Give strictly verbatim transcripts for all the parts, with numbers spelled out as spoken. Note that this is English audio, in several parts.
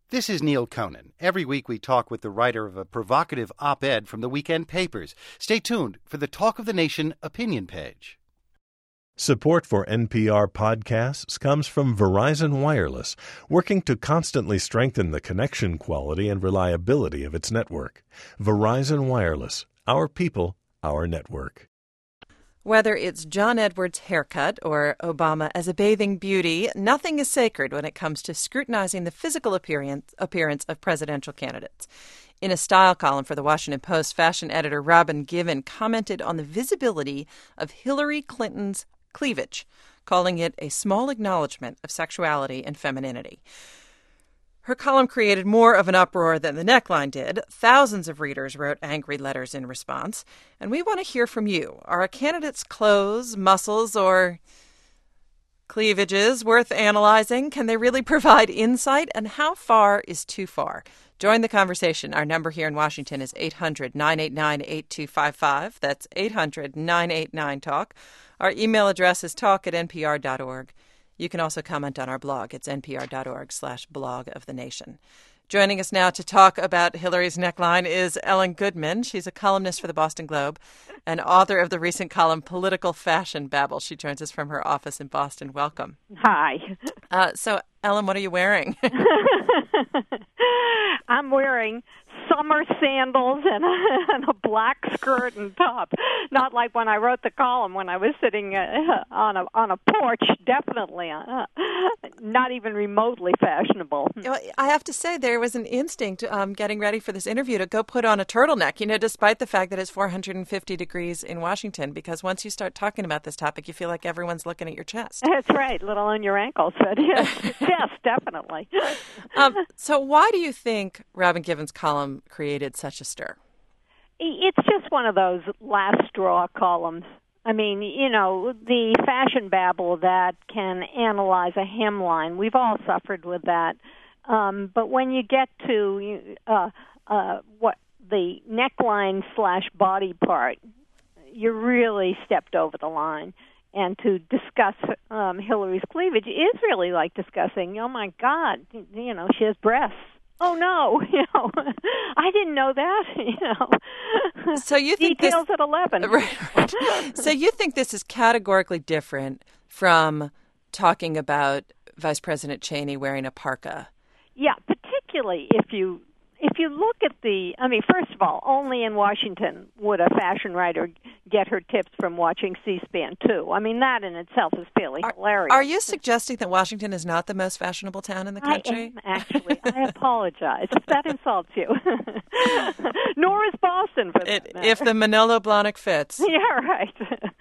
This is Neil Conan. Every week we talk with the writer of a provocative op-ed from the weekend papers. Stay tuned for the Talk of the Nation opinion page. Support for N P R podcasts comes from Verizon Wireless, working to constantly strengthen the connection quality and reliability of its network. Verizon Wireless, our people, our network. Whether it's John Edwards' haircut or Obama as a bathing beauty, nothing is sacred when it comes to scrutinizing the physical appearance, appearance of presidential candidates. In a style column for the Washington Post, fashion editor Robin Givhan commented on the visibility of Hillary Clinton's cleavage, calling it a small acknowledgement of sexuality and femininity. Her column created more of an uproar than the neckline did. Thousands of readers wrote angry letters in response. And we want to hear from you. Are a candidate's clothes, muscles, or cleavages worth analyzing? Can they really provide insight? And how far is too far? Join the conversation. Our number here in Washington is eight hundred, nine eight nine, eight two five five. That's eight hundred, nine eight nine, talk. Our email address is talk at n p r dot org. You can also comment on our blog. It's npr.org slash blog of the nation. Joining us now to talk about Hillary's neckline is Ellen Goodman. She's a columnist for the Boston Globe and author of the recent column Political Fashion Babble. She joins us from her office in Boston. Welcome. Hi. Uh, so, Ellen, what are you wearing? I'm wearing summer sandals and a, and a black skirt and top. Not like when I wrote the column when I was sitting uh, on a on a porch. Definitely uh, not even remotely fashionable. I have to say there was an instinct um, getting ready for this interview to go put on a turtleneck, you know, despite the fact that it's four hundred fifty degrees in Washington, because once you start talking about this topic, you feel like everyone's looking at your chest. That's right, little on your ankles. But yes, yes, definitely. Um, so why do you think Robin Givhan's column created such a stir? It's just one of those last straw columns. I mean, you know, the fashion babble that can analyze a hemline, we've all suffered with that. Um, but when you get to uh, uh, what the neckline slash body part, you really stepped over the line. And to discuss um, Hillary's cleavage is really like discussing, oh, my God, you know, she has breasts. Oh, no, you know, I didn't know that, you know. So you think Details this, at eleven. Right, right. So you think this is categorically different from talking about Vice President Cheney wearing a parka? Yeah, particularly if you if you look at the, I mean, first of all, only in Washington would a fashion writer get her tips from watching C-SPAN two. I mean, that in itself is fairly are, hilarious. Are you suggesting that Washington is not the most fashionable town in the country? I am, actually. I apologize if that insults you. Nor is Boston, for that it, matter. If the Manolo Blahnik fits. Yeah, right.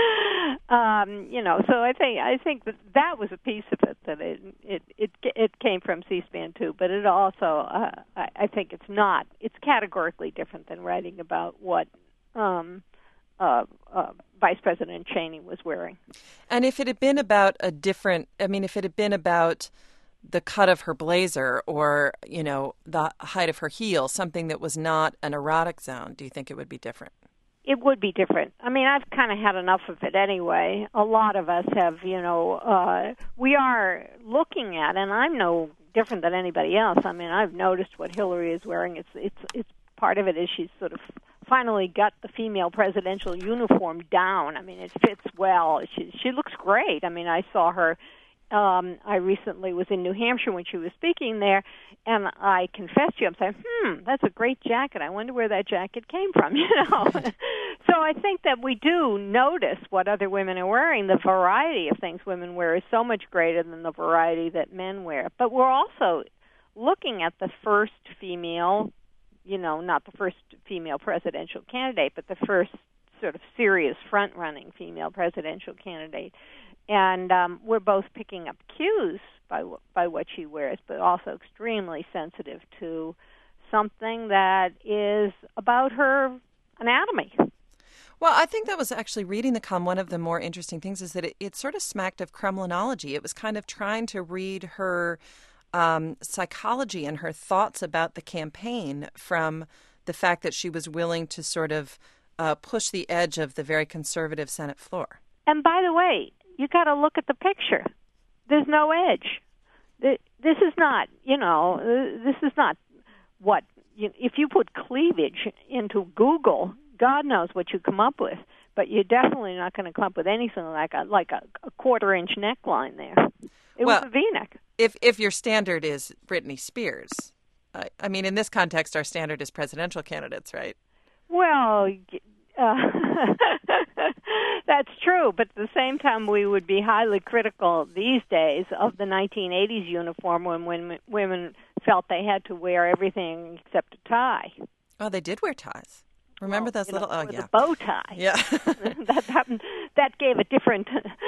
um, you know, so I think I think that that was a piece of it, that it it it, it came from C-SPAN too, but it also, uh, I, I think it's not. It's categorically different than writing about what um, uh, uh, Vice President Cheney was wearing. And if it had been about a different, I mean, if it had been about the cut of her blazer or, you know, the height of her heel, something that was not an erotic zone, do you think it would be different? It would be different. I mean, I've kind of had enough of it anyway. A lot of us have, you know, uh, we are looking at, and I'm no different than anybody else. I mean, I've noticed what Hillary is wearing. It's it's it's part of it is she's sort of finally got the female presidential uniform down. I mean, it fits well. She she looks great. I mean, I saw her. Um, I recently was in New Hampshire when she was speaking there, and I confess to you, I'm saying, hmm, that's a great jacket. I wonder where that jacket came from, you know. So I think that we do notice what other women are wearing. The variety of things women wear is so much greater than the variety that men wear. But we're also looking at the first female, you know, not the first female presidential candidate, but the first sort of serious front-running female presidential candidate. And um, we're both picking up cues by by what she wears, but also extremely sensitive to something that is about her anatomy. Well, I think that was actually reading the column. One of the more interesting things is that it, it sort of smacked of Kremlinology. It was kind of trying to read her um, psychology and her thoughts about the campaign from the fact that she was willing to sort of uh, push the edge of the very conservative Senate floor. And by the way, you got to look at the picture. There's no edge. The, this is not, you know, this is not what, you, if you put cleavage into Google, God knows what you come up with, but you're definitely not going to come up with anything like a like a, a quarter-inch neckline there. It well, was a V-neck. If if your standard is Britney Spears, I, I mean, in this context, our standard is presidential candidates, right? Well, uh, that's true, but at the same time, we would be highly critical these days of the nineteen eighties uniform when women, women felt they had to wear everything except a tie. Oh, they did wear ties. Remember well, those you little, know, oh, with yeah. a bow tie. Yeah. that, that, that gave a different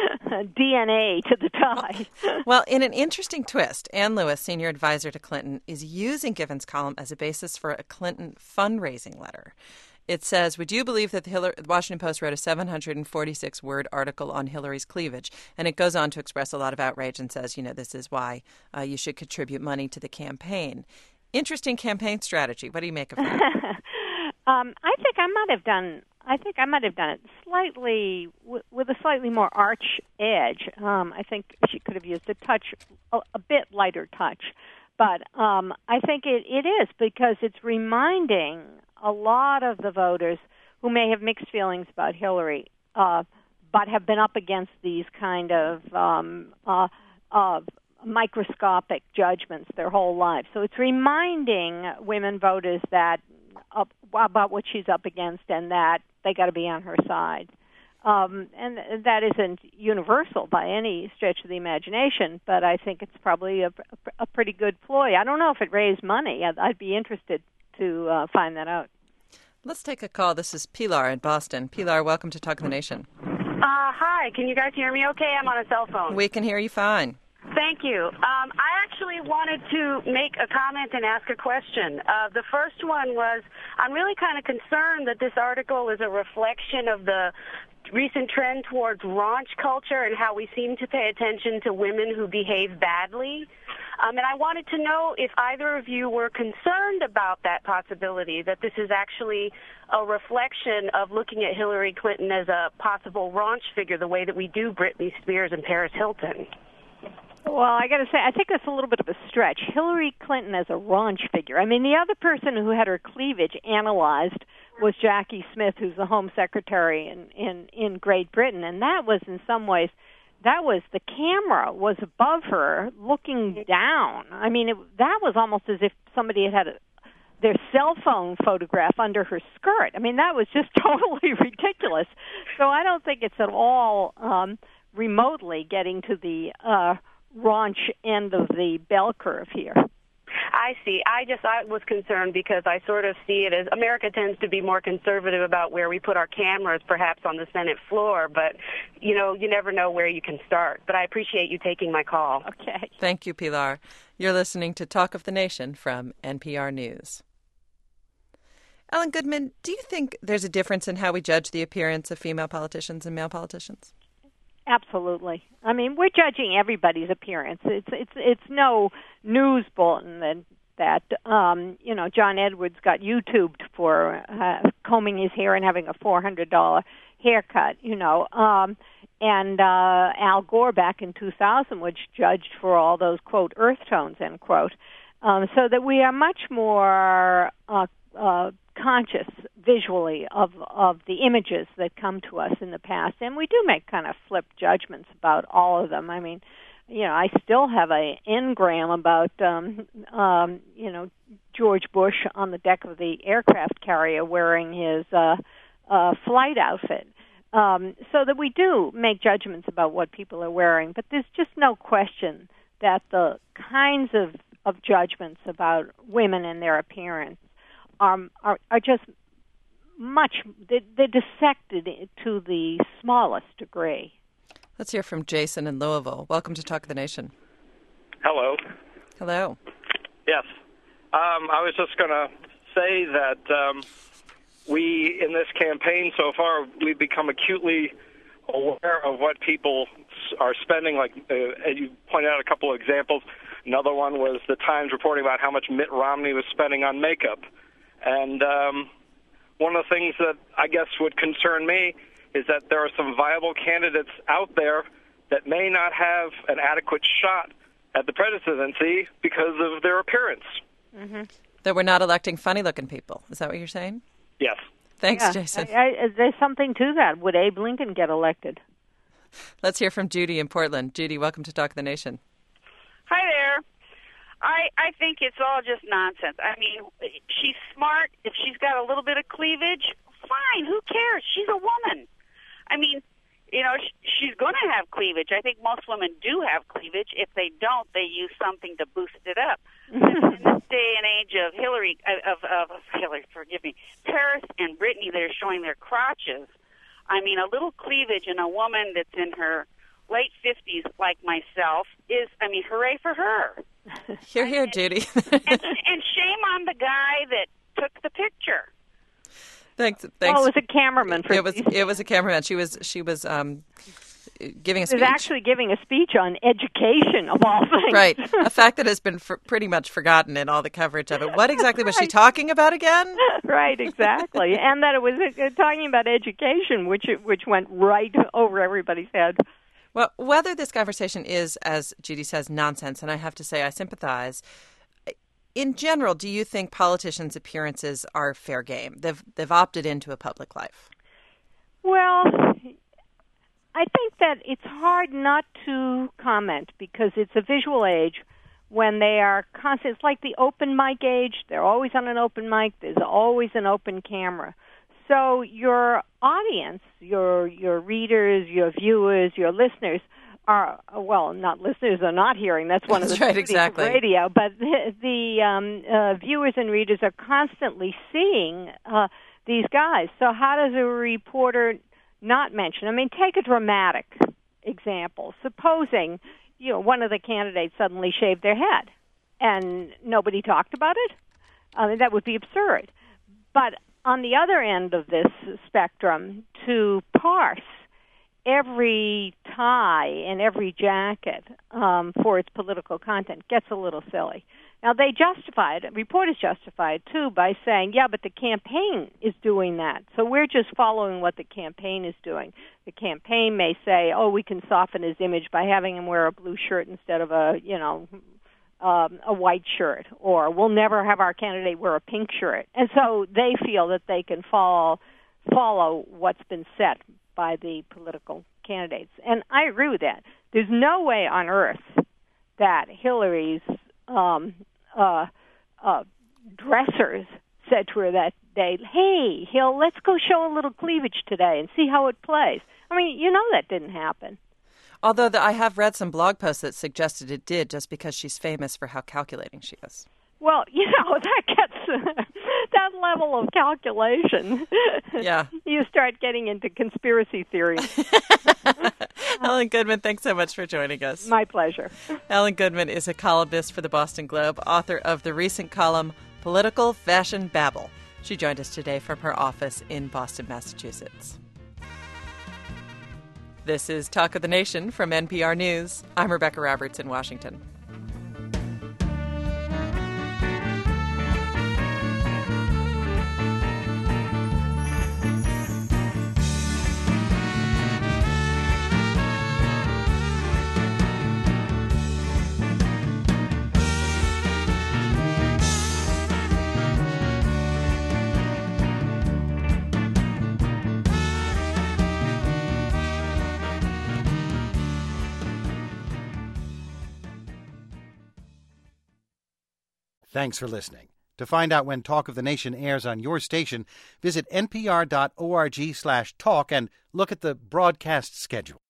D N A to the tie. Well, in an interesting twist, Ann Lewis, senior advisor to Clinton, is using Given's column as a basis for a Clinton fundraising letter. It says, would you believe that the, Hillary, the Washington Post wrote a seven hundred forty-six word article on Hillary's cleavage? And it goes on to express a lot of outrage and says, you know, this is why uh, you should contribute money to the campaign. Interesting campaign strategy. What do you make of that? um, I think I might have done. I think I might have done it slightly w- with a slightly more arch edge. Um, I think she could have used a touch, a, a bit lighter touch. But um, I think it, it is because it's reminding a lot of the voters who may have mixed feelings about Hillary, uh, but have been up against these kind of um, uh, uh, microscopic judgments their whole lives. So it's reminding women voters that uh, about what she's up against and that they got to be on her side. Um, and that isn't universal by any stretch of the imagination, but I think it's probably a, a pretty good ploy. I don't know if it raised money. I'd, I'd be interested to uh, find that out. Let's take a call. This is Pilar in Boston. Pilar, welcome to Talk of the Nation. Uh, hi. Can you guys hear me okay? I'm on a cell phone. We can hear you fine. Thank you. Um, I actually wanted to make a comment and ask a question. Uh, the first one was, I'm really kind of concerned that this article is a reflection of the recent trend towards raunch culture and how we seem to pay attention to women who behave badly. Um, and I wanted to know if either of you were concerned about that possibility, that this is actually a reflection of looking at Hillary Clinton as a possible raunch figure the way that we do Britney Spears and Paris Hilton. Well, I got to say, I think that's a little bit of a stretch. Hillary Clinton as a raunch figure. I mean, the other person who had her cleavage analyzed was Jackie Smith, who's the Home Secretary in, in, in Great Britain. And that was, in some ways, that was, the camera was above her looking down. I mean, it, that was almost as if somebody had had a, their cell phone photograph under her skirt. I mean, that was just totally ridiculous. So I don't think it's at all um, remotely getting to the uh, raunch end of the bell curve here. I see. I just I was concerned because I sort of see it as America tends to be more conservative about where we put our cameras, perhaps on the Senate floor, but, you know, you never know where you can start. But I appreciate you taking my call. Okay. Thank you, Pilar. You're listening to Talk of the Nation from N P R News. Ellen Goodman, do you think there's a difference in how we judge the appearance of female politicians and male politicians? Absolutely. I mean, we're judging everybody's appearance. It's it's it's no news bulletin that that um, you know, John Edwards got YouTubed for uh, combing his hair and having a four hundred dollar haircut. You know, um, and uh, Al Gore back in two thousand was judged for all those quote earth tones end quote. Um, so that we are much more uh, uh, conscious visually of of the images that come to us in the past, and we do make kind of flip judgments about all of them. I mean, you know, I still have a engram about um, um, you know, George Bush on the deck of the aircraft carrier wearing his uh, uh, flight outfit. Um, so that we do make judgments about what people are wearing, but there's just no question that the kinds of of judgments about women and their appearance are are, are just much, they're, they're dissected to the smallest degree. Let's hear from Jason in Louisville. Welcome to Talk of the Nation. Hello. Hello. Yes. Um, I was just going to say that um, we, in this campaign so far, we've become acutely aware of what people are spending. Like uh, you pointed out a couple of examples. Another one was the Times reporting about how much Mitt Romney was spending on makeup. And um, one of the things that I guess would concern me is that there are some viable candidates out there that may not have an adequate shot at the presidency because of their appearance. Mm-hmm. That we're not electing funny-looking people. Is that what you're saying? Yes. Thanks, yeah. Jason. I, I, there's something to that. Would Abe Lincoln get elected? Let's hear from Judy in Portland. Judy, welcome to Talk of the Nation. Hi there. I I think it's all just nonsense. I mean, she's smart. If she's got a little bit of cleavage, fine. Who cares? She's a woman. I mean, you know, sh- she's going to have cleavage. I think most women do have cleavage. If they don't, they use something to boost it up. In this day and age of Hillary, of, of, of Hillary, forgive me, Paris and Brittany, they're showing their crotches. I mean, a little cleavage in a woman that's in her late fifties, like myself, is, I mean, hooray for her. Hear, hear, Judy. and, and shame on the guy that took the picture. Thanks. Thanks. Oh, it was a cameraman. For it was. It was a cameraman. She was. She was um, giving a speech. She was actually giving a speech on education, of all things. Right. A fact that has been for, pretty much forgotten in all the coverage of it. What exactly was she talking about again? Right. Exactly. And that it was uh, talking about education, which which went right over everybody's head. Well, whether this conversation is, as Judy says, nonsense, and I have to say I sympathize. In general, do you think politicians' appearances are fair game? They've they've opted into a public life. Well, I think that it's hard not to comment because it's a visual age when they are constant. It's like the open mic age. They're always on an open mic. There's always an open camera. So your audience, your your readers, your viewers, your listeners are, well, not listeners are not hearing. That's one That's of the right, beauties exactly. of radio. But the, the um, uh, viewers and readers are constantly seeing uh, these guys. So how does a reporter not mention? I mean, take a dramatic example. Supposing, you know, one of the candidates suddenly shaved their head and nobody talked about it. I mean, that would be absurd. But on the other end of this spectrum, to parse every tie and every jacket um, for its political content gets a little silly. Now, they justify it, reporters justify it, too, by saying, yeah, but the campaign is doing that. So we're just following what the campaign is doing. The campaign may say, oh, we can soften his image by having him wear a blue shirt instead of a, you know, um, a white shirt, or we'll never have our candidate wear a pink shirt. And so they feel that they can follow, follow what's been set by the political candidates. And I agree with that. There's no way on earth that Hillary's um, uh, uh, dressers said to her that day, hey, Hill, let's go show a little cleavage today and see how it plays. I mean, you know that didn't happen. Although the, I have read some blog posts that suggested it did just because she's famous for how calculating she is. Well, you know, that gets uh, that level of calculation. Yeah. You start getting into conspiracy theories. Ellen Goodman, thanks so much for joining us. My pleasure. Ellen Goodman is a columnist for the Boston Globe, author of the recent column Political Fashion Babble. She joined us today from her office in Boston, Massachusetts. This is Talk of the Nation from N P R News. I'm Rebecca Roberts in Washington. Thanks for listening. To find out when Talk of the Nation airs on your station, visit npr.org slash talk and look at the broadcast schedule.